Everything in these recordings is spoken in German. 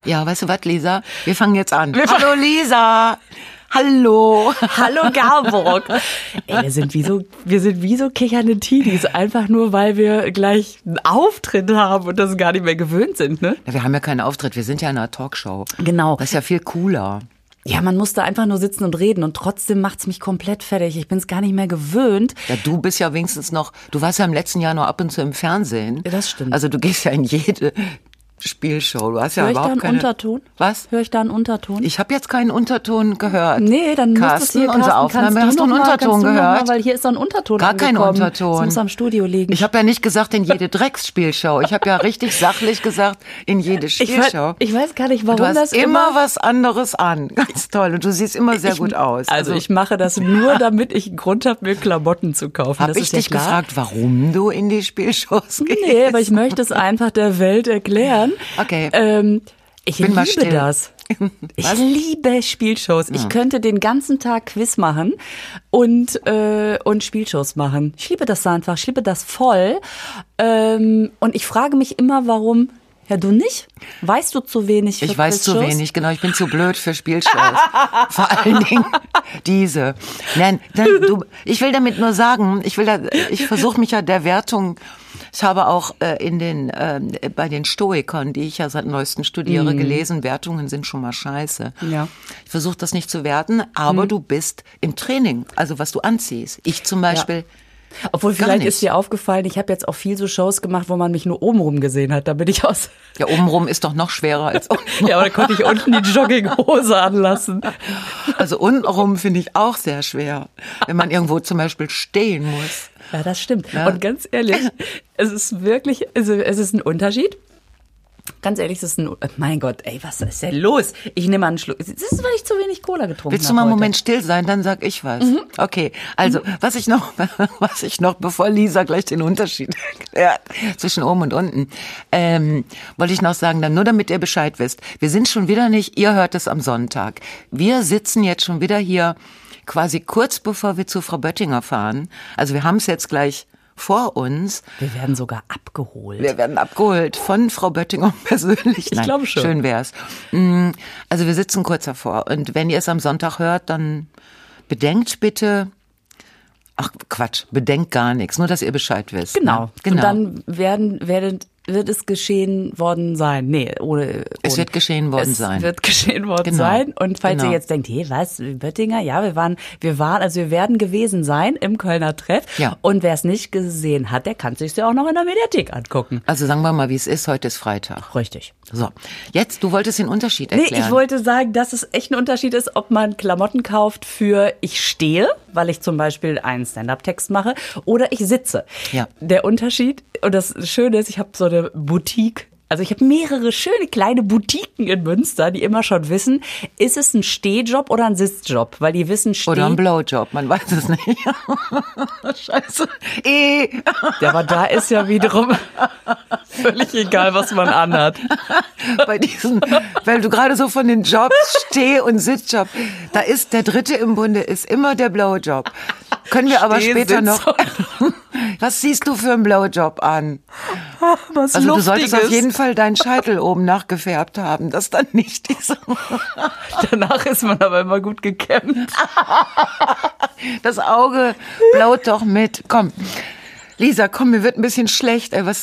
Ja, weißt du was, Lisa? Wir fangen jetzt an. Hallo, Lisa! Hallo! Hallo, Garburg! Ey, wir sind wie so kichernde Teenies, einfach nur, weil wir gleich einen Auftritt haben und das gar nicht mehr gewöhnt sind, ne? Ja, wir haben ja keinen Auftritt, wir sind ja in einer Talkshow. Genau. Das ist ja viel cooler. Ja, man muss da einfach nur sitzen und reden und trotzdem macht's mich komplett fertig. Ich bin's gar nicht mehr gewöhnt. Ja, du bist ja wenigstens noch, du warst ja im letzten Jahr noch ab und zu im Fernsehen. Ja, das stimmt. Also du gehst ja in jede Spielshow. Du hast ja überhaupt keine... Hör ich da einen Unterton? Was? Hör ich da einen Unterton? Ich habe jetzt keinen Unterton gehört. Nee, dann Carsten, unsere Aufnahme, hast du einen Unterton gehört? Weil hier ist so ein Unterton Gar kein Unterton. Das muss am Studio liegen. Ich habe ja nicht gesagt in jede Drecksspielshow. Ich habe ja richtig sachlich gesagt in jede Spielshow. Ich weiß gar nicht, warum du hast das immer was anderes an. Ganz toll. Und du siehst immer sehr gut aus. Also ich mache das nur, damit ich einen Grund habe, mir Klamotten zu kaufen. Habe ich dich gefragt, warum du in die Spielshows gehst? Nee, aber ich möchte es einfach der Welt erklären. Okay. Ich liebe das. Ich liebe Spielshows. Ich könnte den ganzen Tag Quiz machen und Spielshows machen. Ich liebe das einfach. Ich liebe das voll. Und ich frage mich immer, warum. Ja, du nicht? Weißt du zu wenig für Ich weiß Quizshows? zu wenig, genau. Ich bin zu blöd für Spielshows. Vor allen Dingen diese. Nein, ich will damit nur sagen, ich versuche mich ja der Wertung. Ich habe auch bei den Stoikern, die ich ja seit neuestem studiere, gelesen, Wertungen sind schon mal scheiße. Ja. Ich versuche das nicht zu werten, aber du bist im Training, also was du anziehst. Ich zum Beispiel. Ja. Obwohl, vielleicht ist dir aufgefallen, ich habe jetzt auch viel so Shows gemacht, wo man mich nur obenrum gesehen hat. Da bin ich aus. Ja, obenrum ist doch noch schwerer als untenrum. Ja, aber da konnte ich unten die Jogginghose anlassen. Also untenrum finde ich auch sehr schwer, wenn man irgendwo zum Beispiel stehen muss. Ja, das stimmt. Ja. Und ganz ehrlich, es ist ein Unterschied. Ganz ehrlich, es ist mein Gott, ey, was ist denn los? Ich nehme einen Schluck. Das ist, weil ich zu wenig Cola getrunken habe. Willst du mal einen Moment still sein, dann sag ich was. Okay, also, was ich noch, bevor Lisa gleich den Unterschied erklärt, zwischen oben und unten, wollte ich noch sagen, dann nur damit ihr Bescheid wisst. Wir sind schon wieder nicht, ihr hört es am Sonntag. Wir sitzen jetzt schon wieder hier quasi kurz bevor wir zu Frau Böttinger fahren. Also wir haben es jetzt gleich vor uns. Wir werden sogar abgeholt. Wir werden abgeholt von Frau Böttinger persönlich. Ich glaube schon. Schön wär's. Also wir sitzen kurz davor. Und wenn ihr es am Sonntag hört, dann bedenkt bitte, bedenkt gar nichts. Nur, dass ihr Bescheid wisst. Genau. Ne? Genau. Und dann wird es geschehen worden sein. Nee, es wird geschehen worden sein. Es wird geschehen worden sein. Und falls ihr jetzt denkt, was, Böttinger? Ja, wir werden gewesen sein im Kölner Treff. Ja. Und wer es nicht gesehen hat, der kann es sich ja auch noch in der Mediathek angucken. Also sagen wir mal, wie es ist. Heute ist Freitag. Richtig. So. Jetzt, du wolltest den Unterschied erklären. Nee, ich wollte sagen, dass es echt ein Unterschied ist, ob man Klamotten kauft für ich stehe, weil ich zum Beispiel einen Stand-up-Text mache, oder ich sitze. Ja. Der Unterschied, und das Schöne ist, ich habe so eine Boutique. Also ich habe mehrere schöne kleine Boutiquen in Münster, die immer schon wissen, ist es ein Stehjob oder ein Sitzjob? Weil die wissen, oder ein Blowjob, man weiß es nicht. Scheiße. Ja, aber da ist ja wiederum völlig egal, was man anhat. Bei diesen, weil du gerade so von den Jobs, Steh- und Sitzjob, da ist der dritte im Bunde, ist immer der Blowjob. Können wir aber später noch. Was siehst du für einen Blowjob an? Was also du Luftiges. solltest auf jeden Fall deinen Scheitel oben nachgefärbt haben, das dann nicht ist. Danach ist man aber immer gut gekämmt. Das Auge blaut doch mit. Komm, Lisa, komm, mir wird ein bisschen schlecht. Ey,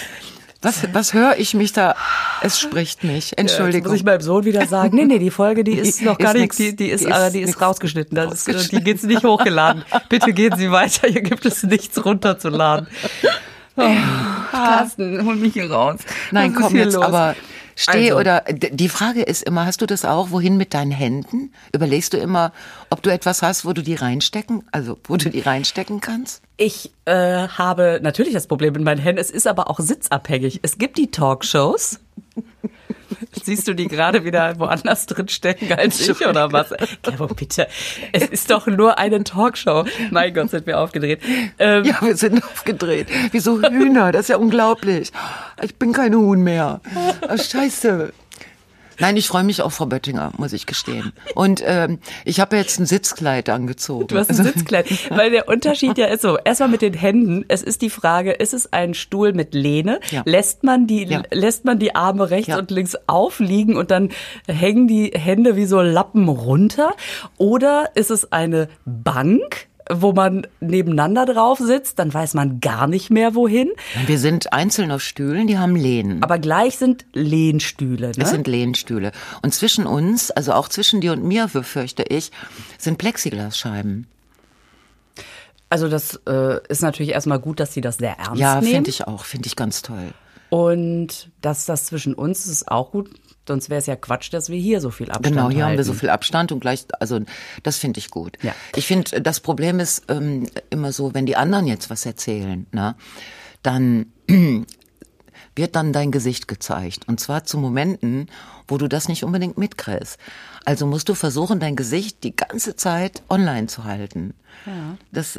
was höre ich mich da? Es spricht mich. Entschuldigung. Jetzt muss ich meinem Sohn wieder sagen, nee, die Folge, die ist noch gar nicht, die ist rausgeschnitten. Die geht's nicht hochgeladen. Bitte gehen Sie weiter, hier gibt es nichts runterzuladen. Oh, Carsten, hol mich hier raus. Nein, komm jetzt, los? Aber oder die Frage ist immer, hast du das auch, wohin mit deinen Händen? Überlegst du immer, ob du etwas hast, wo du die reinstecken kannst? Ich habe natürlich das Problem mit meinen Händen, es ist aber auch sitzabhängig. Es gibt die Talkshows. Siehst du die gerade wieder woanders drin stecken als ich oder was? Gero, bitte. Es ist doch nur eine Talkshow. Mein Gott, sind wir aufgedreht. Ja, wir sind aufgedreht. Wie so Hühner, das ist ja unglaublich. Ich bin kein Huhn mehr. Oh, Scheiße. Nein, ich freue mich auf Frau Böttinger, muss ich gestehen. Und ich habe jetzt ein Sitzkleid angezogen. Du hast ein Sitzkleid, weil der Unterschied ja ist so, erstmal mit den Händen, es ist die Frage, ist es ein Stuhl mit Lehne? Ja. Lässt man die Arme rechts und links aufliegen und dann hängen die Hände wie so Lappen runter? Oder ist es eine Bank, wo man nebeneinander drauf sitzt, dann weiß man gar nicht mehr wohin. Wir sind einzeln auf Stühlen, die haben Lehnen. Aber gleich sind Lehnstühle, ne? Es sind Lehnstühle. Und zwischen uns, also auch zwischen dir und mir, befürchte ich, sind Plexiglasscheiben. Also das ist natürlich erstmal gut, dass sie das sehr ernst nehmen. Ja, finde ich auch, finde ich ganz toll. Und das zwischen uns ist auch gut. Sonst wäre es ja Quatsch, dass wir hier so viel Abstand Genau, hier halten. haben wir so viel Abstand und gleich, also das finde ich gut. Ja. Ich finde, das Problem ist immer so, wenn die anderen jetzt was erzählen, ne, dann wird dann dein Gesicht gezeigt. Und zwar zu Momenten, wo du das nicht unbedingt mitkriegst. Also musst du versuchen, dein Gesicht die ganze Zeit online zu halten. Ja. Das,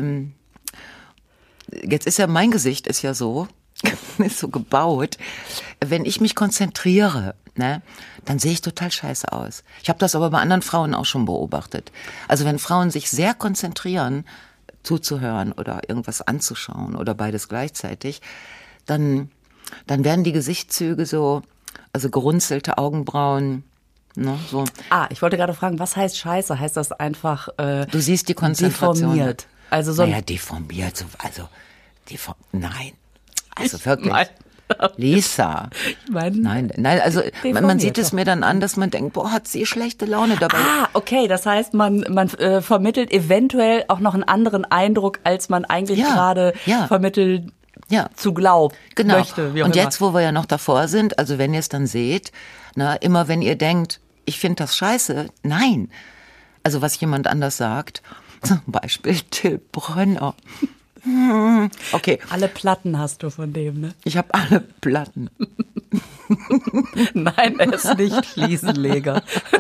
jetzt ist ja, mein Gesicht ist ja so, ist so gebaut, wenn ich mich konzentriere, ne, dann sehe ich total scheiße aus. Ich habe das aber bei anderen Frauen auch schon beobachtet. Also wenn Frauen sich sehr konzentrieren, zuzuhören oder irgendwas anzuschauen oder beides gleichzeitig, dann werden die Gesichtszüge so, also gerunzelte Augenbrauen, ne, so. Ich wollte gerade fragen, was heißt scheiße? Heißt das einfach du siehst die Konzentration. Deformiert? Also so deformiert, so, also nein. Also wirklich. Nein. Lisa. Ich meine, nein, also man sieht es mir dann an, dass man denkt, boah, hat sie schlechte Laune dabei. Okay, das heißt, man vermittelt eventuell auch noch einen anderen Eindruck, als man eigentlich gerade vermittelt zu glauben möchte. Wie auch und immer. jetzt, wo wir ja noch davor sind, also wenn ihr es dann seht, na, immer wenn ihr denkt, ich finde das scheiße, nein. Also was jemand anders sagt, zum Beispiel Till Brönner. Okay. Alle Platten hast du von dem, ne? Ich habe alle Platten. Nein, er ist nicht Fliesenleger.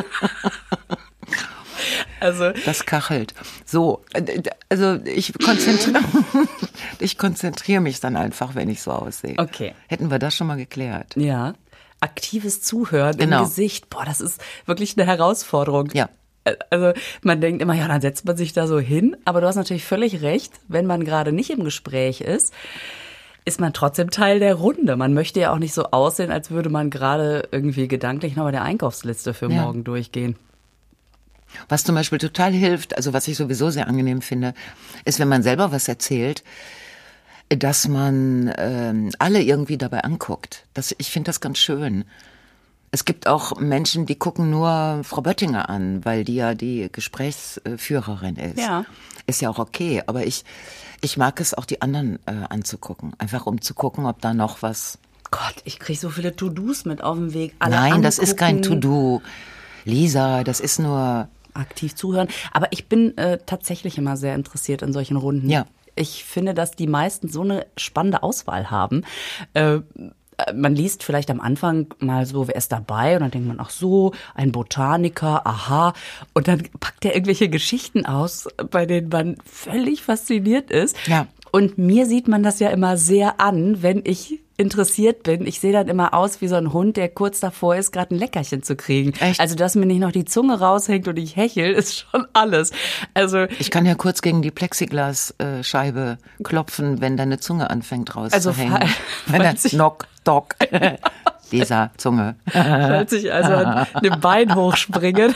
Also das kachelt. So, also ich konzentriere mich dann einfach, wenn ich so aussehe. Okay. Hätten wir das schon mal geklärt? Ja. Aktives Zuhören im Gesicht. Boah, das ist wirklich eine Herausforderung. Ja. Also man denkt immer, ja, dann setzt man sich da so hin. Aber du hast natürlich völlig recht, wenn man gerade nicht im Gespräch ist man trotzdem Teil der Runde. Man möchte ja auch nicht so aussehen, als würde man gerade irgendwie gedanklich noch bei der Einkaufsliste für morgen durchgehen. Was zum Beispiel total hilft, also was ich sowieso sehr angenehm finde, ist, wenn man selber was erzählt, dass man alle irgendwie dabei anguckt. Ich finde das ganz schön. Es gibt auch Menschen, die gucken nur Frau Böttinger an, weil die ja die Gesprächsführerin ist. Ja. Ist ja auch okay, aber ich mag es auch, die anderen anzugucken. Einfach um zu gucken, ob da noch was... Gott, ich kriege so viele To-Dos mit auf dem Weg. Alle Nein, angucken. Das ist kein To-Do. Lisa, das ist nur... Aktiv zuhören. Aber ich bin tatsächlich immer sehr interessiert in solchen Runden. Ja. Ich finde, dass die meisten so eine spannende Auswahl haben. Man liest vielleicht am Anfang mal so, wer ist dabei? Und dann denkt man, ach so, ein Botaniker, aha. Und dann packt er irgendwelche Geschichten aus, bei denen man völlig fasziniert ist. Ja. Und mir sieht man das ja immer sehr an, wenn ich interessiert bin. Ich sehe dann immer aus wie so ein Hund, der kurz davor ist, gerade ein Leckerchen zu kriegen. Echt? Also, dass mir nicht noch die Zunge raushängt und ich hechel, ist schon alles. Also ich kann ja kurz gegen die Plexiglasscheibe klopfen, wenn deine Zunge anfängt rauszuhängen. Knock, dock. Dieser Zunge. Falls ich also an dem Bein hochspringe.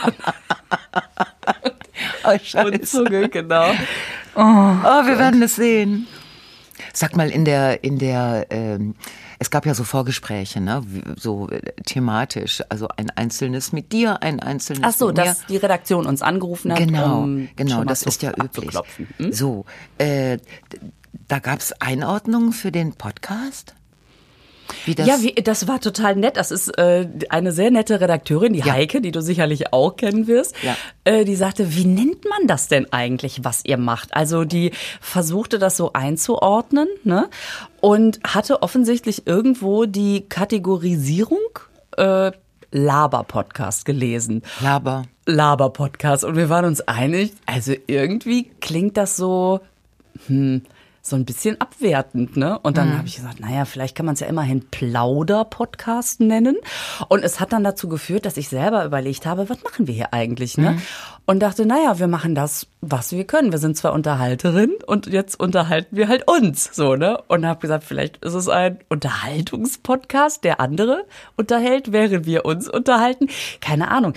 Und Zunge, genau. Oh, wir werden es sehen. Sag mal, es gab ja so Vorgespräche, ne, so thematisch, also ein einzelnes mit dir, ein einzelnes Ach so, mit mir. dass die Redaktion uns angerufen hat. Genau, das ist ja üblich. So, da gab's Einordnungen für den Podcast? Das war total nett. Das ist eine sehr nette Redakteurin, die Heike, die du sicherlich auch kennen wirst. Ja. Die sagte, wie nennt man das denn eigentlich, was ihr macht? Also die versuchte das so einzuordnen, ne? Und hatte offensichtlich irgendwo die Kategorisierung Laber-Podcast gelesen. Laber-Podcast. Und wir waren uns einig, also irgendwie klingt das so... so ein bisschen abwertend, ne? Und dann habe ich gesagt, naja, vielleicht kann man es ja immerhin Plauder-Podcast nennen. Und es hat dann dazu geführt, dass ich selber überlegt habe, was machen wir hier eigentlich, ne? Und dachte, naja, wir machen das, was wir können. Wir sind zwar Unterhalterin und jetzt unterhalten wir halt uns, so, ne? Und habe gesagt, vielleicht ist es ein Unterhaltungspodcast, der andere unterhält, während wir uns unterhalten. Keine Ahnung.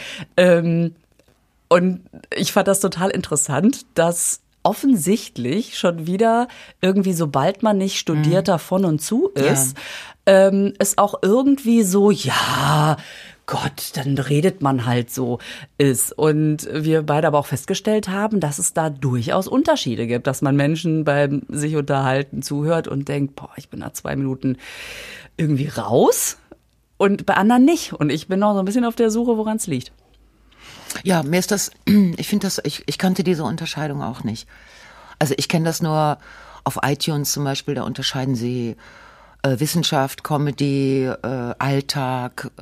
Und ich fand das total interessant, dass offensichtlich schon wieder irgendwie, sobald man nicht studierter von und zu ist, es auch irgendwie so, ja, Gott, dann redet man halt so ist. Und wir beide aber auch festgestellt haben, dass es da durchaus Unterschiede gibt, dass man Menschen beim sich unterhalten zuhört und denkt, boah, ich bin da 2 Minuten irgendwie raus und bei anderen nicht. Und ich bin noch so ein bisschen auf der Suche, woran es liegt. Ja, mir ist das, ich kannte diese Unterscheidung auch nicht. Also ich kenne das nur auf iTunes zum Beispiel, da unterscheiden sie Wissenschaft, Comedy, Alltag,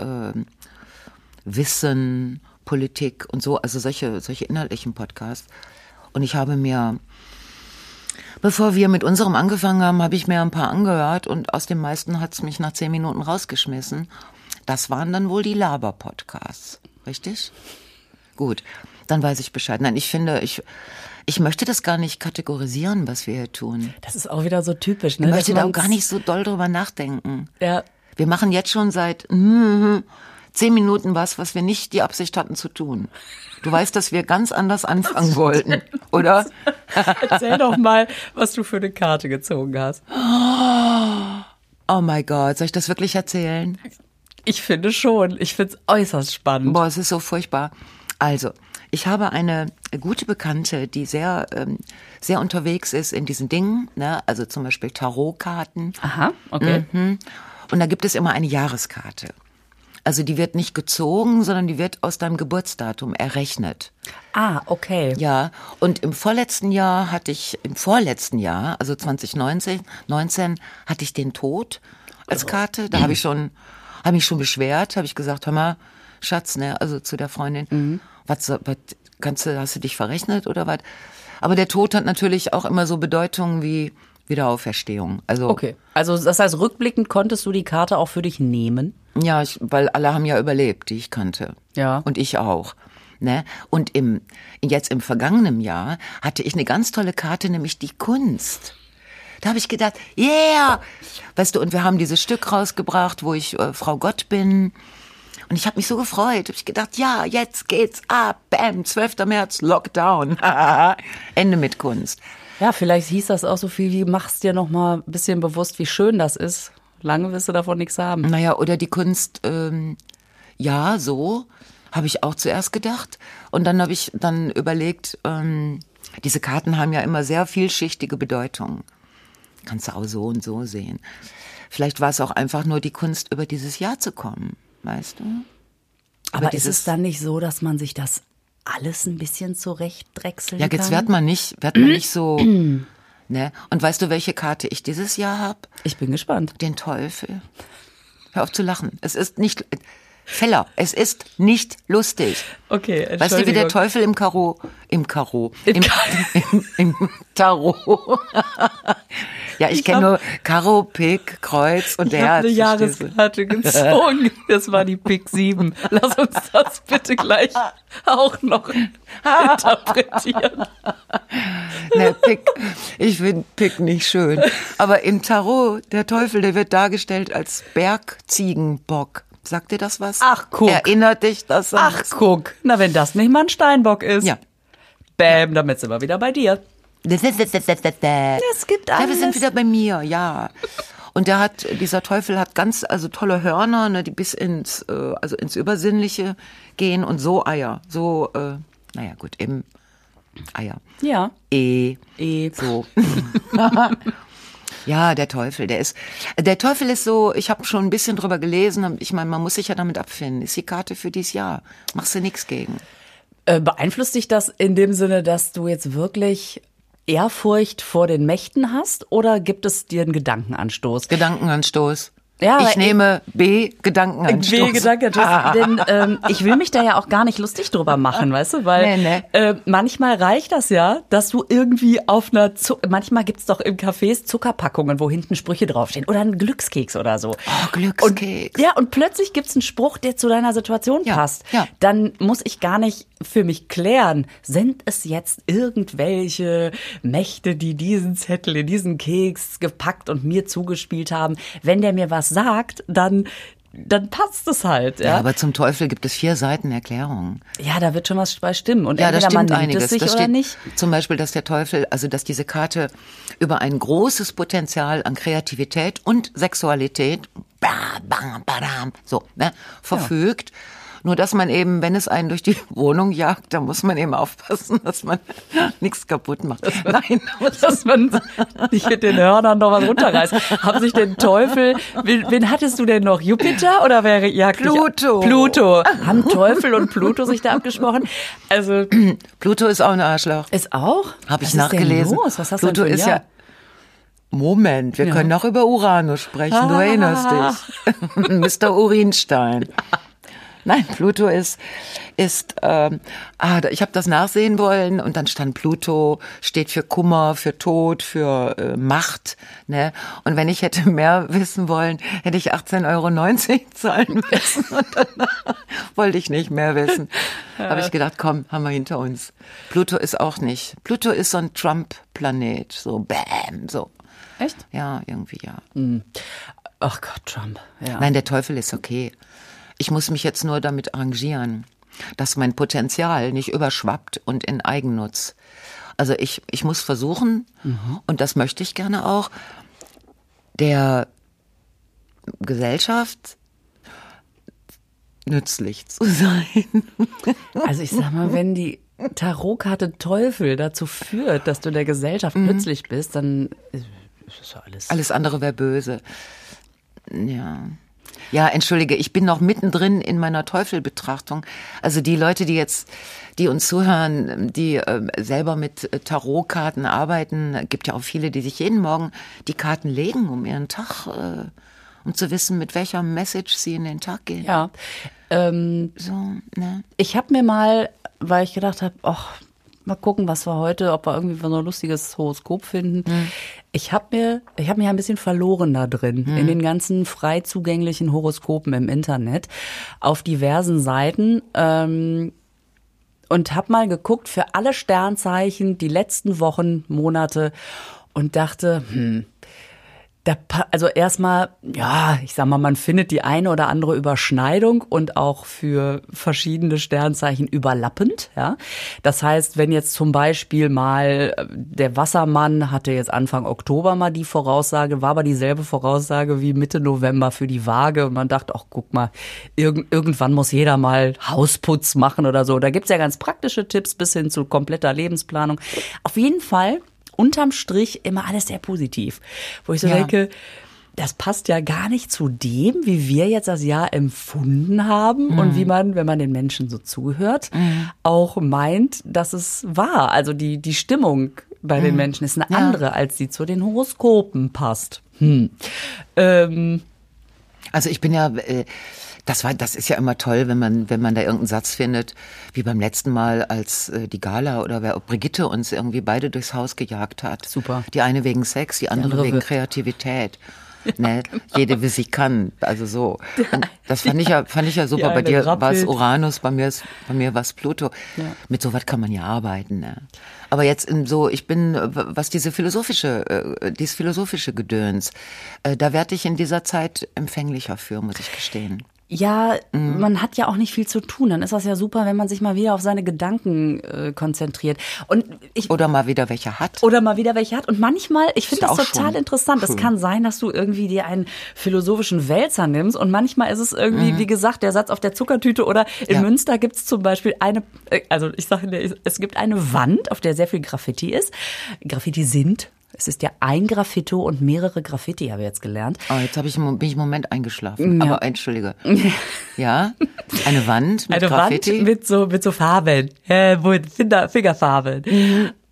Wissen, Politik und so, also solche inhaltlichen Podcasts. Und ich habe mir, bevor wir mit unserem angefangen haben, habe ich mir ein paar angehört und aus den meisten hat es mich nach 10 Minuten rausgeschmissen. Das waren dann wohl die Laber-Podcasts, richtig? Gut, dann weiß ich Bescheid. Nein, ich finde, ich möchte das gar nicht kategorisieren, was wir hier tun. Das ist auch wieder so typisch, ne? Ich möchte da auch gar nicht so doll drüber nachdenken. Ja. Wir machen jetzt schon seit 10 Minuten was wir nicht die Absicht hatten zu tun. Du weißt, dass wir ganz anders anfangen wollten, oder? Erzähl doch mal, was du für eine Karte gezogen hast. Oh mein Gott, soll ich das wirklich erzählen? Ich finde schon. Ich finde es äußerst spannend. Boah, es ist so furchtbar. Also, ich habe eine gute Bekannte, die sehr unterwegs ist in diesen Dingen, ne? Also zum Beispiel Tarotkarten. Aha, okay. Und da gibt es immer eine Jahreskarte. Also die wird nicht gezogen, sondern die wird aus deinem Geburtsdatum errechnet. Ah, okay. Ja, und im vorletzten Jahr, also 2019, hatte ich den Tod als Karte. Da habe ich mich schon beschwert, habe ich gesagt, hör mal, Schatz, ne, also zu der Freundin, was hast du dich verrechnet oder was? Aber der Tod hat natürlich auch immer so Bedeutungen wie Wiederauferstehung. Also okay. Also das heißt, rückblickend konntest du die Karte auch für dich nehmen? Ja, weil alle haben ja überlebt, die ich kannte. Ja. Und ich auch. Ne? Und jetzt im vergangenen Jahr hatte ich eine ganz tolle Karte, nämlich die Kunst. Da habe ich gedacht, yeah! Weißt du, und wir haben dieses Stück rausgebracht, wo ich Frau Gott bin. Und ich habe mich so gefreut. Habe ich gedacht, ja, jetzt geht's ab. Bam, 12. März, Lockdown. Ende mit Kunst. Ja, vielleicht hieß das auch so viel wie, mach's dir noch mal ein bisschen bewusst, wie schön das ist. Lange wirst du davon nichts haben. Naja, oder die Kunst, ja, so habe ich auch zuerst gedacht. Und dann habe ich dann überlegt, diese Karten haben ja immer sehr vielschichtige Bedeutungen. Kannst du auch so und so sehen. Vielleicht war es auch einfach nur die Kunst, über dieses Jahr zu kommen, weißt du? Aber ist es dann nicht so, dass man sich das alles ein bisschen zurechtdrechseln kann? Ja, jetzt wird man nicht so... Ne? Und weißt du, welche Karte ich dieses Jahr habe? Ich bin gespannt. Den Teufel. Hör auf zu lachen. Es ist nicht... Feller, es ist nicht lustig. Okay, Entschuldigung. Weißt du, wie der Teufel im Tarot. Ja, ich kenne nur Karo, Pik, Kreuz und der Herz. Ich habe eine Jahreskarte gezogen. Das war die Pik 7. Lass uns das bitte gleich auch noch interpretieren. Ne, Pik. Ich finde Pik nicht schön. Aber im Tarot, der Teufel, der wird dargestellt als Bergziegenbock. Sagt dir das was? Ach, guck. Erinnert dich das an Ach, guck. Na, wenn das nicht mal ein Steinbock ist. Ja. Bäm, damit sind wir wieder bei dir. Es gibt alles. Ja, wir sind wieder bei mir, ja. Und dieser Teufel hat ganz, tolle Hörner, ne, die bis ins Übersinnliche gehen und so Eier. So, naja, gut, eben Eier. Ja. So. Ja, der Teufel ist so, ich habe schon ein bisschen drüber gelesen, ich meine, man muss sich ja damit abfinden. Ist die Karte für dieses Jahr. Machst du nichts gegen. Beeinflusst dich das in dem Sinne, dass du jetzt wirklich Ehrfurcht vor den Mächten hast oder gibt es dir einen Gedankenanstoß? Gedankenanstoß. Ja, ich nehme B, Gedankenanstoß. B, Gedankenanstoß. Denn ich will mich da ja auch gar nicht lustig drüber machen, weißt du? Weil manchmal reicht das ja, dass du irgendwie auf einer manchmal gibt's doch im Cafés Zuckerpackungen, wo hinten Sprüche draufstehen. Oder ein Glückskeks oder so. Oh, Glückskeks. Und plötzlich gibt's einen Spruch, der zu deiner Situation passt. Ja. Dann muss ich gar nicht für mich klären, sind es jetzt irgendwelche Mächte, die diesen Zettel in diesen Keks gepackt und mir zugespielt haben. Wenn der mir was sagt, dann passt es halt. Ja, aber zum Teufel gibt es 4 Seiten Erklärungen. Ja, da wird schon was bei stimmen. Und ja, da stimmt man nimmt einiges. Es sich das oder steht nicht. Zum Beispiel, dass der Teufel, also dass diese Karte über ein großes Potenzial an Kreativität und Sexualität verfügt. Ja. Nur, dass man eben, wenn es einen durch die Wohnung jagt, da muss man eben aufpassen, dass man nichts kaputt macht. Nein, dass man nicht mit den Hörnern noch was runterreißt. Haben sich den Teufel, wen hattest du denn noch? Jupiter oder wer jagt Pluto. Pluto. Haben Teufel und Pluto sich da abgesprochen? Also Pluto ist auch ein Arschloch. Ist auch? Habe ich nachgelesen. Was hast Pluto du denn ist ja... Moment, wir können auch über Uranus sprechen, du erinnerst dich. Mr. Urinstein. Nein, Pluto ich habe das nachsehen wollen und dann stand Pluto, steht für Kummer, für Tod, für Macht, ne? Und wenn ich hätte mehr wissen wollen, hätte ich 18,90 € zahlen müssen und dann wollte ich nicht mehr wissen. Habe ich gedacht, komm, haben wir hinter uns. Pluto ist auch nicht. Pluto ist so ein Trump-Planet, so bam, so. Echt? Ja, irgendwie ja. Ach Gott, Trump. Ja. Nein, der Teufel ist okay. Ich muss mich jetzt nur damit arrangieren, dass mein Potenzial nicht überschwappt und in Eigennutz. Also ich muss versuchen, und das möchte ich gerne auch, der Gesellschaft nützlich zu sein. Also ich sag mal, wenn die Tarotkarte Teufel dazu führt, dass du der Gesellschaft nützlich bist, dann ist das ja alles... Alles andere wäre böse. Ja... Ja, entschuldige, ich bin noch mittendrin in meiner Teufelbetrachtung. Also die Leute, die uns zuhören, die selber mit Tarotkarten arbeiten, gibt ja auch viele, die sich jeden Morgen die Karten legen, um ihren Tag, um zu wissen, mit welcher Message sie in den Tag gehen. Ja. Ne? Ich habe mir mal, weil ich gedacht habe, mal gucken, was wir heute, ob wir irgendwie so ein lustiges Horoskop finden. Ich habe mich ein bisschen verloren da drin, in den ganzen frei zugänglichen Horoskopen im Internet, auf diversen Seiten, und habe mal geguckt für alle Sternzeichen die letzten Wochen, Monate und dachte, also erstmal, ja, ich sag mal, man findet die eine oder andere Überschneidung und auch für verschiedene Sternzeichen überlappend, ja. Das heißt, wenn jetzt zum Beispiel mal der Wassermann hatte jetzt Anfang Oktober mal die Voraussage, war aber dieselbe Voraussage wie Mitte November für die Waage und man dachte, ach, guck mal, irgendwann muss jeder mal Hausputz machen oder so. Da gibt's ja ganz praktische Tipps bis hin zu kompletter Lebensplanung. Auf jeden Fall unterm Strich immer alles sehr positiv. Wo ich so denke, das passt ja gar nicht zu dem, wie wir jetzt das Jahr empfunden haben und wie man, wenn man den Menschen so zuhört, auch meint, dass es war. Also die Stimmung bei den Menschen ist eine andere, als die zu den Horoskopen passt. Also ich bin ja... Das ist ja immer toll, wenn man da irgendeinen Satz findet, wie beim letzten Mal, als die Gala oder Brigitte uns irgendwie beide durchs Haus gejagt hat. Super. Die eine wegen Sex, die andere wegen Kreativität. Ne? Jede wie sie kann, also so. Und das fand ich ja super. Bei dir war es Uranus, bei mir war es Pluto. Ja. Mit sowas kann man ja arbeiten. Ne? Aber jetzt ich bin, was dieses philosophische Gedöns, da werde ich in dieser Zeit empfänglicher für, muss ich gestehen. Ja, man hat ja auch nicht viel zu tun. Dann ist das ja super, wenn man sich mal wieder auf seine Gedanken konzentriert. Oder mal wieder welche hat. Und manchmal, ich finde das total interessant. Es kann sein, dass du irgendwie dir einen philosophischen Wälzer nimmst und manchmal ist es irgendwie, wie gesagt, der Satz auf der Zuckertüte oder in Münster gibt es zum Beispiel es gibt eine Wand, auf der sehr viel Graffiti ist. Graffiti sind. Es ist ja ein Graffito und mehrere Graffiti, habe ich jetzt gelernt. Oh, jetzt bin ich einen Moment eingeschlafen. Ja. Aber entschuldige. Ja, eine Wand mit Graffiti. Wand mit so Farben, Fingerfarben.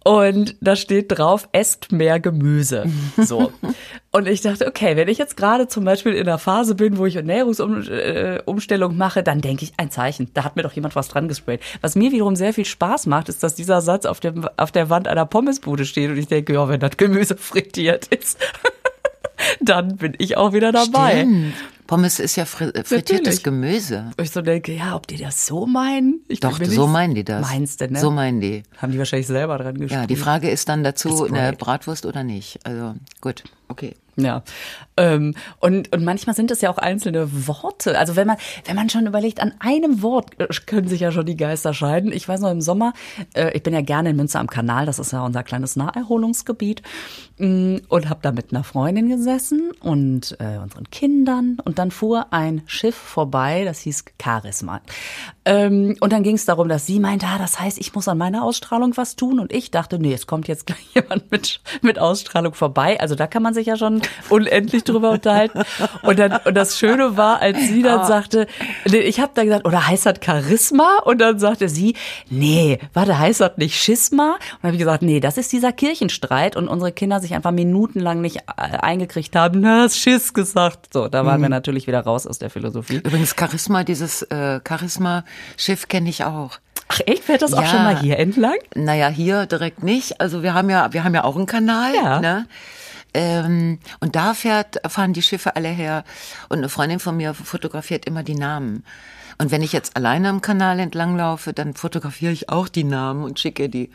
Und da steht drauf, esst mehr Gemüse. So. Und ich dachte, okay, wenn ich jetzt gerade zum Beispiel in einer Phase bin, wo ich Ernährungsumstellung mache, dann denke ich, ein Zeichen. Da hat mir doch jemand was dran gesprayt. Was mir wiederum sehr viel Spaß macht, ist, dass dieser Satz auf der Wand einer Pommesbude steht. Und ich denke, ja, wenn das Gemüse frittiert ist, dann bin ich auch wieder dabei. Stimmt. Pommes ist ja frittiertes Gemüse. Und ich so denke, ja, ob die das so meinen? Doch, so meinen die das. Meinst du, ne? So meinen die. Haben die wahrscheinlich selber dran geschrieben. Ja, die Frage ist dann dazu, eine Bratwurst oder nicht. Also, gut, okay. Ja, und manchmal sind es ja auch einzelne Worte. Also wenn man schon überlegt, an einem Wort können sich ja schon die Geister scheiden. Ich weiß noch, im Sommer, ich bin ja gerne in Münster am Kanal, das ist ja unser kleines Naherholungsgebiet, und habe da mit einer Freundin gesessen und unseren Kindern, und dann fuhr ein Schiff vorbei, das hieß Charisma. Und dann ging es darum, dass sie meinte, das heißt, ich muss an meiner Ausstrahlung was tun, und ich dachte, nee, es kommt jetzt gleich jemand mit Ausstrahlung vorbei. Also da kann man sich ja schon unendlich drüber unterhalten. Und das Schöne war, als sie dann sagte, ich habe dann gesagt, oder heißt das Charisma? Und dann sagte sie, nee, warte, heißt das nicht Schisma? Und dann habe ich gesagt, nee, das ist dieser Kirchenstreit, und unsere Kinder sich einfach minutenlang nicht eingekriegt haben, hast Schiss gesagt. So, da waren wir natürlich wieder raus aus der Philosophie. Übrigens, Charisma, dieses Charisma-Schiff kenne ich auch. Ach echt, fährt das auch schon mal hier entlang? Naja, hier direkt nicht. Also wir haben ja auch einen Kanal, ne? Und da fahren die Schiffe alle her, und eine Freundin von mir fotografiert immer die Namen. Und wenn ich jetzt alleine am Kanal entlang laufe, dann fotografiere ich auch die Namen und schicke die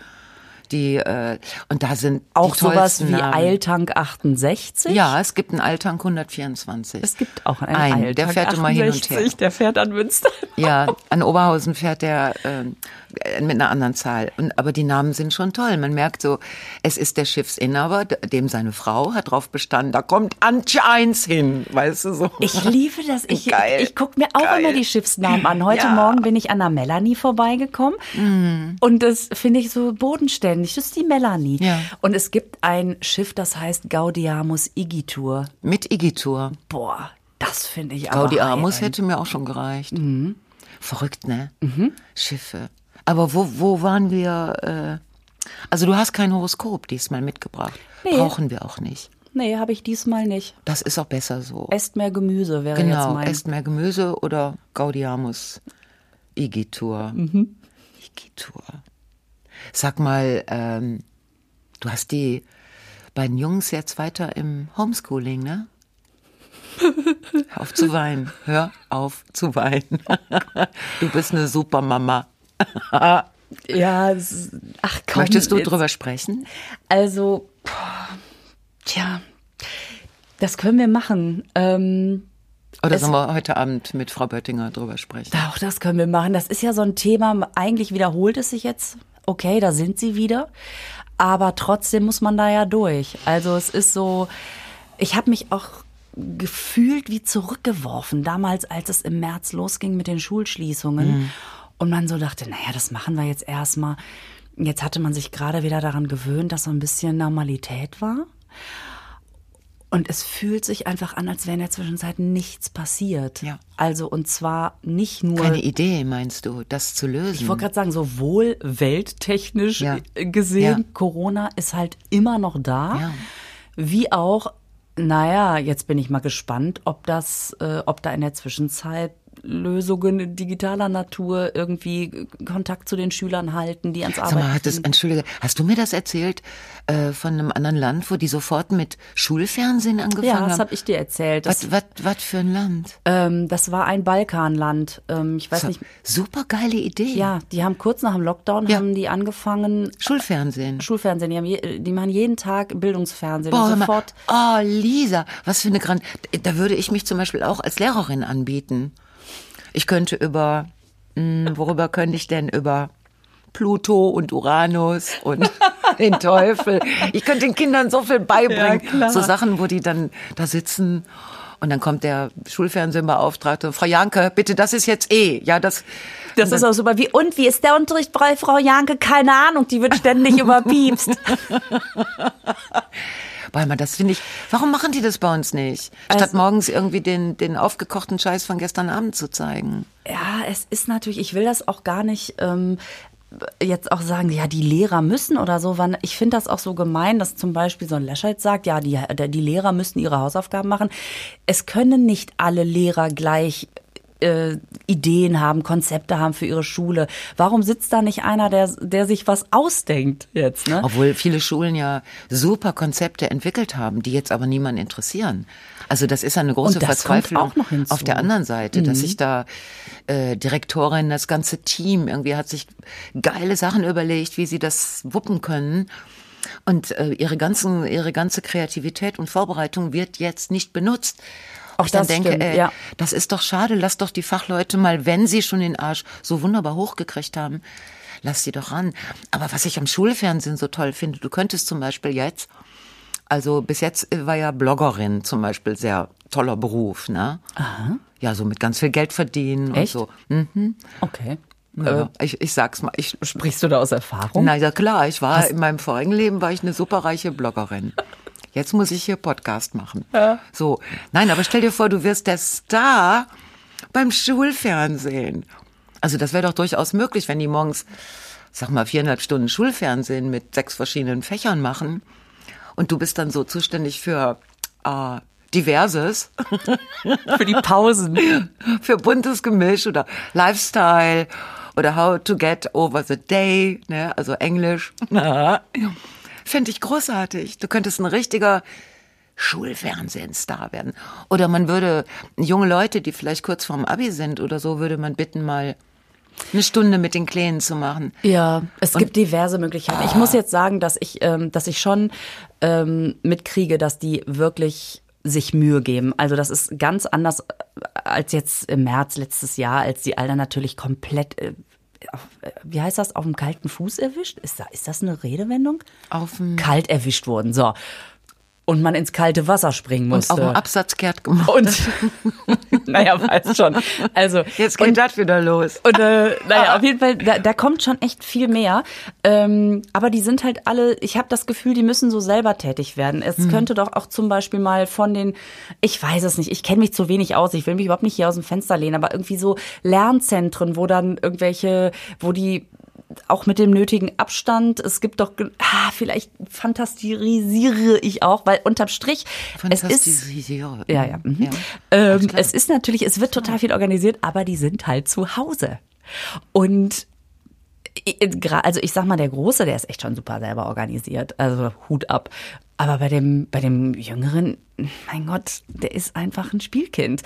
und da sind auch die sowas wie Namen. Eiltank 68? Ja, es gibt einen Eiltank 124. Es gibt auch einen Eiltank der fährt 68, immer hin und her. Der fährt an Münster. Ja, an Oberhausen fährt der mit einer anderen Zahl. Aber die Namen sind schon toll. Man merkt so, es ist der Schiffsinhaber, dem seine Frau hat drauf bestanden, da kommt Antje 1 hin, weißt du so. Ich liebe das. Ich gucke mir auch Geil. immer die Schiffsnamen an. Heute Morgen bin ich an der Melanie vorbeigekommen, und das finde ich so bodenständig. Das ist die Melanie. Ja. Und es gibt ein Schiff, das heißt Gaudiamus Igitur. Mit Igitur. Boah, das finde ich aber Gaudiamus hätte mir auch schon gereicht. Verrückt, ne? Schiffe. Aber wo waren wir? Also du hast kein Horoskop diesmal mitgebracht. Nee. Brauchen wir auch nicht. Nee, habe ich diesmal nicht. Das ist auch besser so. Esst mehr Gemüse wäre jetzt mein. Esst mehr Gemüse oder Gaudiamus Igitur. Igitur. Sag mal, du hast die beiden Jungs jetzt weiter im Homeschooling, ne? Hör auf zu weinen. Hör auf zu weinen. Du bist eine super Mama. Ja, ach komm. Möchtest du drüber sprechen? Also, das können wir machen. Oder sollen wir heute Abend mit Frau Böttinger drüber sprechen? Auch das können wir machen. Das ist ja so ein Thema, eigentlich wiederholt es sich jetzt. Okay, da sind sie wieder. Aber trotzdem muss man da ja durch. Also es ist so, ich habe mich auch gefühlt wie zurückgeworfen, damals, als es im März losging mit den Schulschließungen. Und man so dachte, naja, das machen wir jetzt erstmal. Jetzt hatte man sich gerade wieder daran gewöhnt, dass so ein bisschen Normalität war. Und es fühlt sich einfach an, als wäre in der Zwischenzeit nichts passiert. Ja. Also, und zwar nicht nur... Keine Idee, meinst du, das zu lösen? Ich wollte gerade sagen, sowohl welttechnisch gesehen, Corona ist halt immer noch da, wie auch, naja, jetzt bin ich mal gespannt, ob da in der Zwischenzeit Lösungen digitaler Natur irgendwie Kontakt zu den Schülern halten, die ans Arbeiten sind. Entschuldige, hast du mir das erzählt von einem anderen Land, wo die sofort mit Schulfernsehen angefangen haben? Ja, das habe ich dir erzählt. Was für ein Land? Das war ein Balkanland. Ich weiß nicht. Super geile Idee. Ja, die haben kurz nach dem Lockdown haben die angefangen. Schulfernsehen. Die machen jeden Tag Bildungsfernsehen. Boah, sofort. Lisa, was für eine da würde ich mich zum Beispiel auch als Lehrerin anbieten. Ich könnte worüber könnte ich denn? Über Pluto und Uranus und den Teufel. Ich könnte den Kindern so viel beibringen. Ja, so Sachen, wo die dann da sitzen und dann kommt der Schulfernsehbeauftragte, Frau Janke, bitte, das ist jetzt Ja, das ist auch super. Wie ist der Unterricht bei Frau Janke? Keine Ahnung, die wird ständig überpiepst. Weil das finde ich, warum machen die das bei uns nicht? Statt morgens irgendwie den aufgekochten Scheiß von gestern Abend zu zeigen. Ja, es ist natürlich, ich will das auch gar nicht jetzt auch sagen, ja, die Lehrer müssen oder so. Ich finde das auch so gemein, dass zum Beispiel so ein Laschet sagt, ja, die Lehrer müssen ihre Hausaufgaben machen. Es können nicht alle Lehrer gleich Ideen haben, Konzepte haben für ihre Schule. Warum sitzt da nicht einer, der sich was ausdenkt jetzt? Ne? Obwohl viele Schulen ja super Konzepte entwickelt haben, die jetzt aber niemanden interessieren. Also das ist eine große Verzweiflung auch noch hinzu. Auf der anderen Seite, dass sich da Direktorin, das ganze Team irgendwie hat sich geile Sachen überlegt, wie sie das wuppen können. Und ihre ganze Kreativität und Vorbereitung wird jetzt nicht benutzt. Auch ich dann das denke, stimmt, ja. Das ist doch schade, lass doch die Fachleute mal, wenn sie schon den Arsch so wunderbar hochgekriegt haben, lass sie doch ran. Aber was ich am Schulfernsehen so toll finde, du könntest zum Beispiel jetzt, also bis jetzt war ja Bloggerin zum Beispiel sehr toller Beruf, ne? Aha. Ja, so mit ganz viel Geld verdienen. Echt? Und so. Mhm. Okay. Ja, ich sag's mal. Sprichst du da aus Erfahrung? Na ja, klar, in meinem vorigen Leben war ich eine superreiche Bloggerin. Jetzt muss ich hier Podcast machen. Ja. So. Nein, aber stell dir vor, du wirst der Star beim Schulfernsehen. Also das wäre doch durchaus möglich, wenn die morgens, sag mal, 4,5 Stunden Schulfernsehen mit 6 verschiedenen Fächern machen. Und du bist dann so zuständig für Diverses. Für die Pausen. Für buntes Gemisch oder Lifestyle oder How to get over the day, ne? Also Englisch. Fände ich großartig. Du könntest ein richtiger Schulfernsehenstar werden. Oder man würde junge Leute, die vielleicht kurz vorm Abi sind oder so, würde man bitten, mal eine Stunde mit den Kleinen zu machen. Ja, es gibt diverse Möglichkeiten. Ich muss jetzt sagen, dass ich schon mitkriege, dass die wirklich sich Mühe geben. Also das ist ganz anders als jetzt im März letztes Jahr, als die Alter natürlich komplett wie heißt das, auf dem kalten Fuß erwischt? Ist das eine Redewendung? Kalt erwischt wurden, so. Und man ins kalte Wasser springen musste. Und auf dem Absatz kehrt gemacht. Und, naja, weiß schon. Also, jetzt geht das wieder los. Und, naja, auf jeden Fall, da kommt schon echt viel mehr. Aber die sind halt alle, ich habe das Gefühl, die müssen so selber tätig werden. Es könnte doch auch zum Beispiel mal von den, ich weiß es nicht, ich kenne mich zu wenig aus, ich will mich überhaupt nicht hier aus dem Fenster lehnen, aber irgendwie so Lernzentren, wo dann wo die auch mit dem nötigen Abstand, es gibt doch, vielleicht fantasiere ich auch, weil unterm Strich, es ist natürlich, es wird total viel organisiert, aber die sind halt zu Hause. Und also ich sag mal, der Große, der ist echt schon super selber organisiert, also Hut ab. Aber bei dem Jüngeren, mein Gott, der ist einfach ein Spielkind.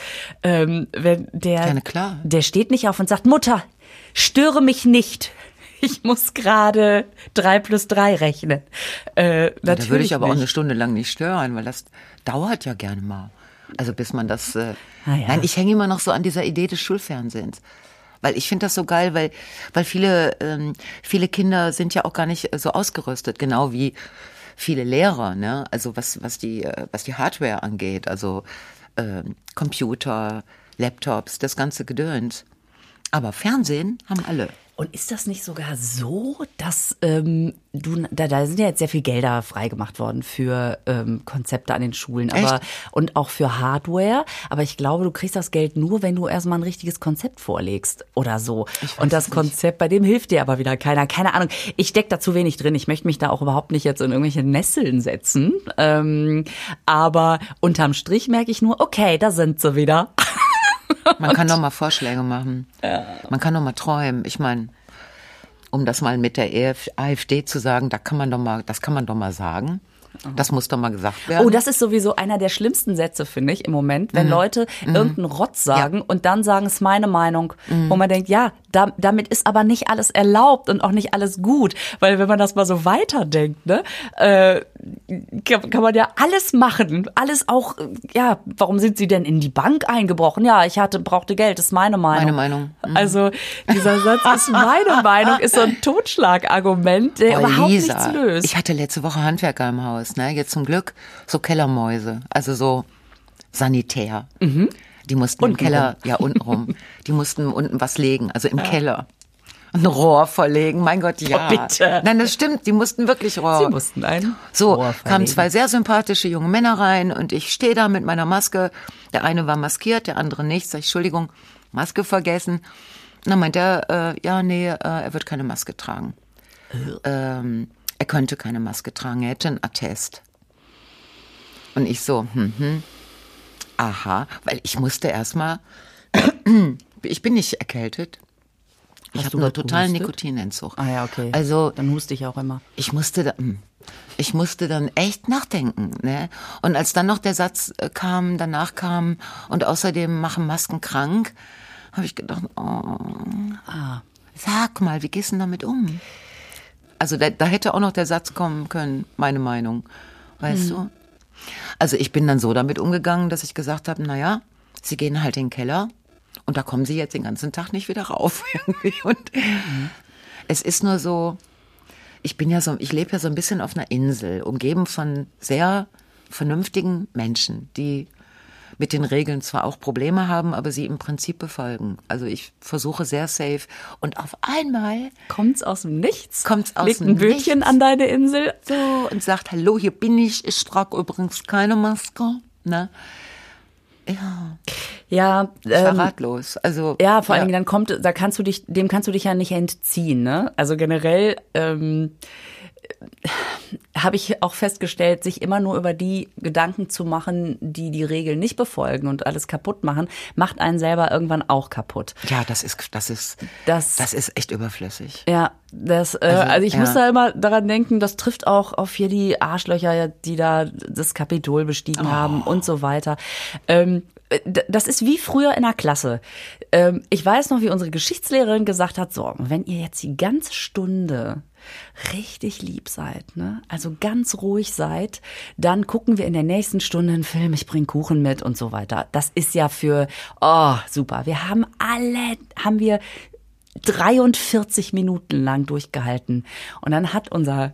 Der steht nicht auf und sagt, Mutter, störe mich nicht. Ich muss gerade 3 + 3 rechnen. Da würde ich aber auch eine Stunde lang nicht stören, weil das dauert ja gerne mal. Also bis man das... Nein, ich hänge immer noch so an dieser Idee des Schulfernsehens. Weil ich finde das so geil, weil viele Kinder sind ja auch gar nicht so ausgerüstet, genau wie viele Lehrer, ne? Also was die Hardware angeht, also Computer, Laptops, das ganze Gedöns. Aber Fernsehen haben alle. Und ist das nicht sogar so, dass da sind ja jetzt sehr viel Gelder freigemacht worden für Konzepte an den Schulen, und auch für Hardware. Aber ich glaube, du kriegst das Geld nur, wenn du erstmal ein richtiges Konzept vorlegst oder so. Und das Konzept, bei dem hilft dir aber wieder keiner. Keine Ahnung. Ich stecke da zu wenig drin. Ich möchte mich da auch überhaupt nicht jetzt in irgendwelche Nesseln setzen. Aber unterm Strich merke ich nur, okay, da sind sie wieder. Man kann doch mal Vorschläge machen. Ja. Man kann doch mal träumen. Ich meine, um das mal mit der AfD zu sagen, das kann man doch mal sagen. Das muss doch mal gesagt werden. Oh, das ist sowieso einer der schlimmsten Sätze, finde ich, im Moment, wenn Leute irgendeinen Rotz sagen und dann sagen, es ist meine Meinung. Wo man denkt, ja, damit ist aber nicht alles erlaubt und auch nicht alles gut. Weil wenn man das mal so weiterdenkt, ne, kann man ja alles machen. Alles auch, ja, warum sind Sie denn in die Bank eingebrochen? Ja, brauchte Geld, das ist meine Meinung. Meine Meinung. Also dieser Satz ist meine Meinung, ist so ein Totschlagargument, der überhaupt nichts löst. Ich hatte letzte Woche Handwerker im Haus, ne? Jetzt zum Glück so Kellermäuse, also so sanitär. Die mussten im Keller, untenrum, die mussten unten was legen, also im Keller. Ein Rohr verlegen, mein Gott, ja. Oh, bitte. Nein, das stimmt, die mussten wirklich Rohr. Sie mussten ein Rohr verlegen. Kamen 2 sehr sympathische junge Männer rein und ich stehe da mit meiner Maske. Der eine war maskiert, der andere nicht. Sag ich, Entschuldigung, Maske vergessen. Na, meint er, er wird keine Maske tragen. Er könnte keine Maske tragen, er hätte einen Attest. Und ich so, aha, weil ich musste erstmal, ich bin nicht erkältet. Ich habe nur totalen Nikotinentzug. Ah ja, okay. Also, dann huste ich auch immer. Ich musste dann echt nachdenken. Ne? Und als dann noch der Satz danach kam, und außerdem machen Masken krank, habe ich gedacht, sag mal, wie gehst du denn damit um? Also da hätte auch noch der Satz kommen können, meine Meinung. Weißt du? Also ich bin dann so damit umgegangen, dass ich gesagt habe, naja, sie gehen halt in den Keller und da kommen sie jetzt den ganzen Tag nicht wieder rauf. Und es ist nur so, ich lebe ja so ein bisschen auf einer Insel, umgeben von sehr vernünftigen Menschen, die mit den Regeln zwar auch Probleme haben, aber sie im Prinzip befolgen. Also ich versuche sehr safe und auf einmal kommt's aus dem Nichts. Legt ein Bötchen an deine Insel so und sagt, hallo, hier bin ich trage übrigens keine Maske. Ne? Ja, ich war ratlos. Also ja, vor allen Dingen dem kannst du dich ja nicht entziehen, ne? Also generell habe ich auch festgestellt, sich immer nur über die Gedanken zu machen, die die Regeln nicht befolgen und alles kaputt machen, macht einen selber irgendwann auch kaputt. Ja, das ist echt überflüssig. Ja, also ich muss da immer daran denken, das trifft auch auf hier die Arschlöcher, die da das Kapitol bestiegen haben und so weiter. Das ist wie früher in der Klasse. Ich weiß noch, wie unsere Geschichtslehrerin gesagt hat, so, wenn ihr jetzt die ganze Stunde richtig lieb seid, ne? Also ganz ruhig seid, dann gucken wir in der nächsten Stunde einen Film, ich bring Kuchen mit und so weiter. Das ist ja super. Wir haben 43 Minuten lang durchgehalten. Und dann hat unser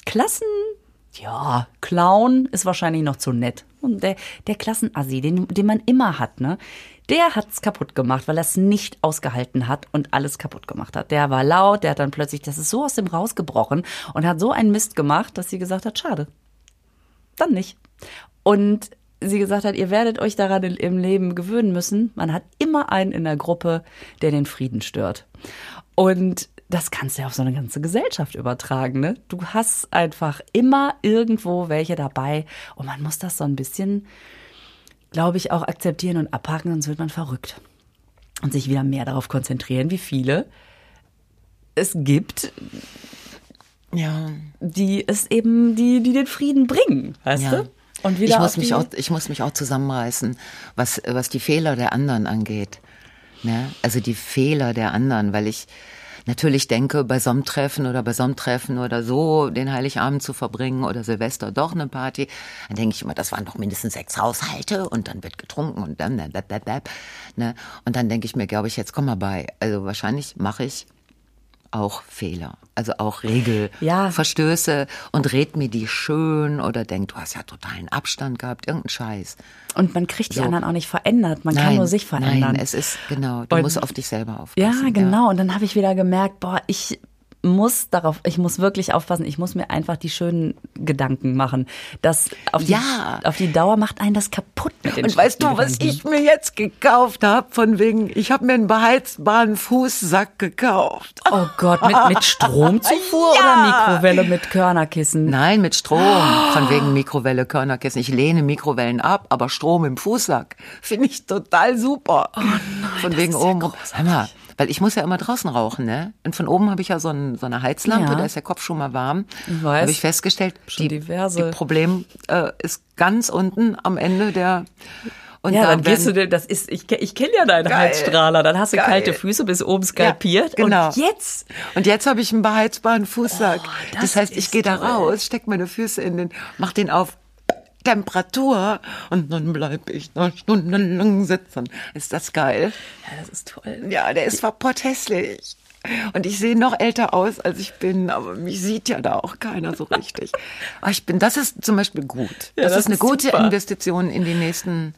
Clown ist wahrscheinlich noch zu nett. Und der Klassenassi, den man immer hat, ne? Der hat's kaputt gemacht, weil er es nicht ausgehalten hat und alles kaputt gemacht hat. Der war laut, der hat dann plötzlich, das ist so aus dem rausgebrochen und hat so einen Mist gemacht, dass sie gesagt hat, schade. Dann nicht. Und sie gesagt hat, ihr werdet euch daran im Leben gewöhnen müssen. Man hat immer einen in der Gruppe, der den Frieden stört. Und das kannst du ja auf so eine ganze Gesellschaft übertragen, ne? Du hast einfach immer irgendwo welche dabei und man muss das so ein bisschen, glaube ich, auch akzeptieren und abhaken, sonst wird man verrückt. Und sich wieder mehr darauf konzentrieren, wie viele es gibt, die den Frieden bringen, weißt du? Und wieder ich muss mich auch zusammenreißen, was die Fehler der anderen angeht. Ne? Also die Fehler der anderen, weil ich natürlich denke, bei so einem Treffen oder so den Heiligabend zu verbringen oder Silvester doch eine Party, dann denke ich immer, das waren doch mindestens 6 Haushalte und dann wird getrunken und dann ne? Und dann denke ich mir, glaube ich, jetzt komm mal bei. Also wahrscheinlich mache ich auch Fehler, also auch Regelverstöße und red mir die schön oder denk, du hast ja totalen Abstand gehabt, irgendein Scheiß. Und man kriegt die anderen auch nicht verändert, man kann nur sich verändern. Nein, es ist, genau, du musst auf dich selber aufpassen. Ja, genau, und dann habe ich wieder gemerkt, ich muss wirklich aufpassen, ich muss mir einfach die schönen Gedanken machen. Auf die Dauer macht einen das kaputt mit den Und weißt du, was ich mir jetzt gekauft habe, von wegen, ich habe mir einen beheizbaren Fußsack gekauft. Oh Gott, mit Stromzufuhr oder Mikrowelle mit Körnerkissen? Nein, mit Strom, von wegen Mikrowelle, Körnerkissen. Ich lehne Mikrowellen ab, aber Strom im Fußsack finde ich total super. Oh nein, von wegen oben. Hör mal, weil ich muss ja immer draußen rauchen, ne? Und von oben habe ich ja so eine Heizlampe, da ist der Kopf schon mal warm. Ich weiß. Habe ich festgestellt, die Problem ist ganz unten am Ende der. Und dann gehst du ich kenne ja deinen Heizstrahler, dann hast du kalte Füße bis oben skalpiert. Ja, genau. Und jetzt habe ich einen beheizbaren Fußsack. Das heißt, ich gehe da raus, stecke meine Füße mach den auf Temperatur und dann bleibe ich noch stundenlang sitzen. Ist das geil? Ja, das ist toll. Ja, der ist verpotthässlich. Und ich sehe noch älter aus, als ich bin, aber mich sieht ja da auch keiner so richtig. Aber das ist zum Beispiel gut. Ja, das ist eine gute super. Investition in die nächsten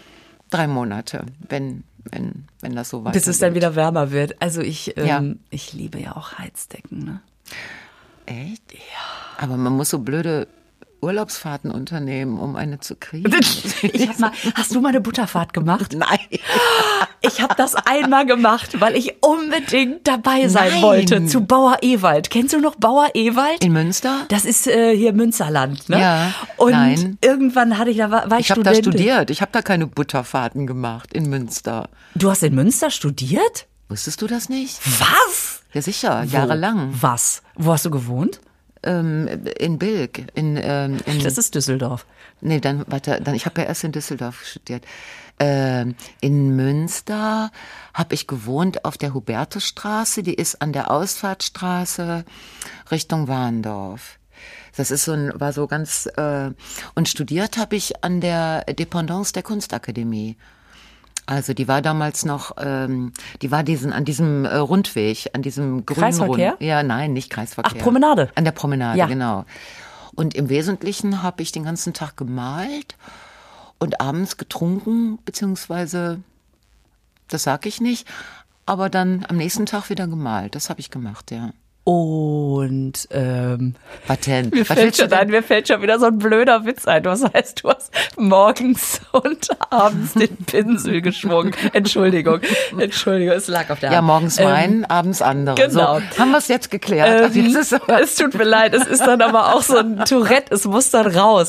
3 Monate, wenn das so weitergeht. Bis es dann wieder wärmer wird. Also ich liebe ja auch Heizdecken, ne? Echt? Ja. Aber man muss so blöde Urlaubsfahrten unternehmen, um eine zu kriegen. Hast du mal eine Butterfahrt gemacht? Nein. Ich habe das einmal gemacht, weil ich unbedingt dabei sein wollte zu Bauer Ewald. Kennst du noch Bauer Ewald? In Münster? Das ist hier Münsterland, ne? Ja. Und irgendwann war ich Studentin. Ich habe da studiert. Ich habe da keine Butterfahrten gemacht in Münster. Du hast in Münster studiert? Wusstest du das nicht? Was? Ja, sicher, jahrelang. Was? Wo hast du gewohnt? In Bilk. Das ist Düsseldorf. Nee, ich habe ja erst in Düsseldorf studiert. In Münster habe ich gewohnt auf der Hubertusstraße, die ist an der Ausfahrtstraße Richtung Warndorf. Das ist war so ganz, und studiert habe ich an der Dependance der Kunstakademie. Also die war damals noch, an diesem Rundweg, an diesem grünen Kreisverkehr? Ja, nein, nicht Kreisverkehr. Ach, Promenade. An der Promenade, ja. Genau. Und im Wesentlichen habe ich den ganzen Tag gemalt und abends getrunken, beziehungsweise, das sag ich nicht, aber dann am nächsten Tag wieder gemalt. Das habe ich gemacht, ja. Und was denn? Mir fällt schon wieder so ein blöder Witz ein. Das heißt, du hast morgens und abends den Pinsel geschwungen. Entschuldigung, es lag auf der Hand. Ja, morgens meinen, abends andere. Genau. So, haben wir es jetzt geklärt? Es tut mir leid, es ist dann aber auch so ein Tourette, es muss dann raus.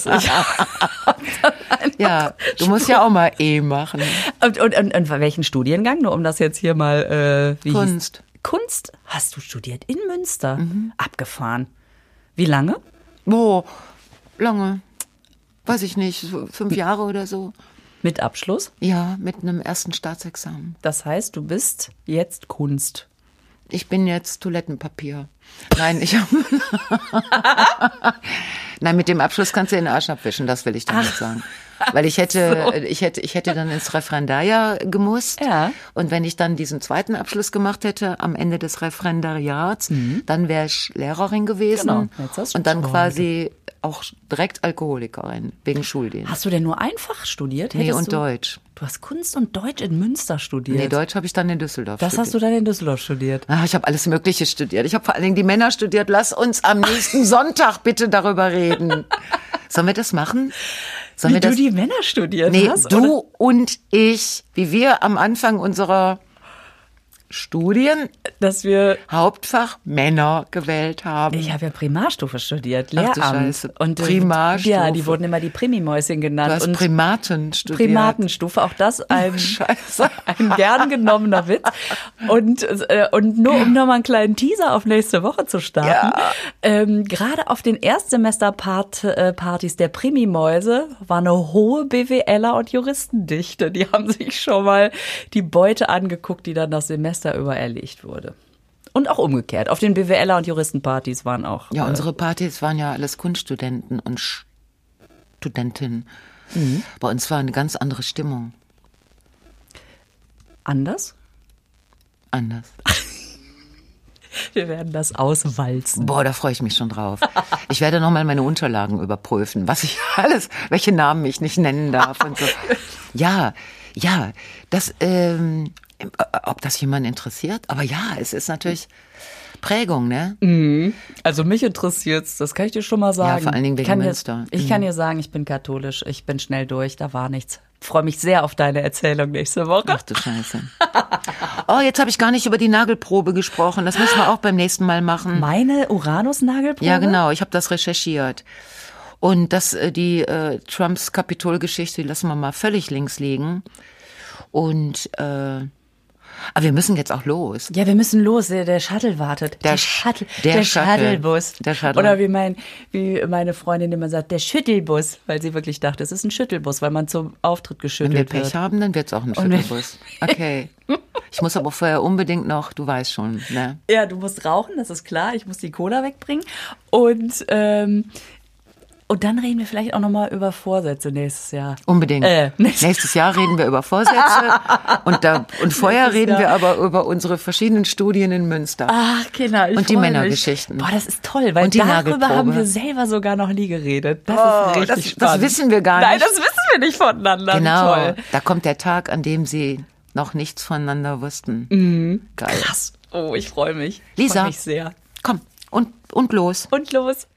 Ja, du musst ja auch mal machen. Und welchen Studiengang? Nur um das jetzt hier mal... Kunst. Kunst hast du studiert in Münster. Abgefahren. Wie lange? Lange. Weiß ich nicht, so 5 Jahre oder so. Mit Abschluss? Ja, mit einem ersten Staatsexamen. Das heißt, du bist jetzt Kunst. Ich bin jetzt Toilettenpapier. Nein, Nein, mit dem Abschluss kannst du den Arsch abwischen, das will ich damit sagen. Weil ich hätte dann ins Referendariat gemusst. Ja. Und wenn ich dann diesen zweiten Abschluss gemacht hätte, am Ende des Referendariats, dann wäre ich Lehrerin gewesen. Genau. Jetzt hast du und dann quasi auch direkt Alkoholikerin, wegen Schuldienst. Hast du denn nur einfach studiert? Nee, und Deutsch. Du hast Kunst und Deutsch in Münster studiert? Nee, Deutsch habe ich dann in Düsseldorf studiert. Das hast du dann in Düsseldorf studiert? Ich habe alles Mögliche studiert. Ich habe vor allen Dingen die Männer studiert. Lass uns am nächsten Sonntag bitte darüber reden. Sollen wir das machen? Wie du die Männer studiert hast? Nee, du und ich, wie wir am Anfang unserer Studien, dass wir Hauptfach Männer gewählt haben. Ich habe ja Primarstufe studiert, Lehramt. Ach du Scheiße. Und Primarstufe. Ja, die wurden immer die Primimäuschen genannt. Du hast und Primaten studiert. Primatenstufe, auch das ein gern genommener Witz. Und nur um nochmal einen kleinen Teaser auf nächste Woche zu starten. Ja. Gerade auf den Erstsemester-Partys der Primimäuse war eine hohe BWLer- und Juristendichte. Die haben sich schon mal die Beute angeguckt, die dann das Semester über erlegt wurde. Und auch umgekehrt. Auf den BWLer- und Juristenpartys waren auch. Ja, unsere Partys waren ja alles Kunststudenten und Studentinnen. Bei uns war eine ganz andere Stimmung. Anders? Anders. Wir werden das auswalzen. Boah, da freue ich mich schon drauf. Ich werde nochmal meine Unterlagen überprüfen, welche Namen ich nicht nennen darf und so. Ja, das, ob das jemand interessiert? Aber ja, es ist natürlich Prägung, ne? Also mich interessiert's, das kann ich dir schon mal sagen. Ja, vor allen Dingen wegen Münster. Ich kann dir sagen, ich bin katholisch, ich bin schnell durch, da war nichts. Ich freue mich sehr auf deine Erzählung nächste Woche. Ach du Scheiße. Oh, jetzt habe ich gar nicht über die Nagelprobe gesprochen. Das müssen wir auch beim nächsten Mal machen. Meine Uranus-Nagelprobe? Ja, genau. Ich habe das recherchiert. Und die Trumps Kapitolgeschichte, die lassen wir mal völlig links liegen. Und aber wir müssen jetzt auch los. Ja, wir müssen los. Der Shuttle wartet. Der Shuttlebus. Der Shuttle. Oder wie meine Freundin immer sagt, der Schüttelbus, weil sie wirklich dachte, es ist ein Schüttelbus, weil man zum Auftritt geschüttelt wird. Wenn wir Pech haben, dann wird's auch ein Schüttelbus. Okay. Ich muss aber vorher unbedingt noch, du weißt schon, ne? Ja, du musst rauchen, das ist klar. Ich muss die Cola wegbringen. Und dann reden wir vielleicht auch nochmal über Vorsätze nächstes Jahr. Unbedingt. Nächstes Jahr reden wir über Vorsätze und vorher reden wir aber über unsere verschiedenen Studien in Münster. Ach, genau. Und die Männergeschichten. Boah, das ist toll, weil darüber haben wir selber sogar noch nie geredet. Das ist richtig spannend. Das wissen wir gar nicht. Nein, das wissen wir nicht voneinander. Genau. Toll. Da kommt der Tag, an dem sie noch nichts voneinander wussten. Geil. Krass. Oh, ich freue mich. Lisa, ich freu mich sehr. Komm und los. Und los.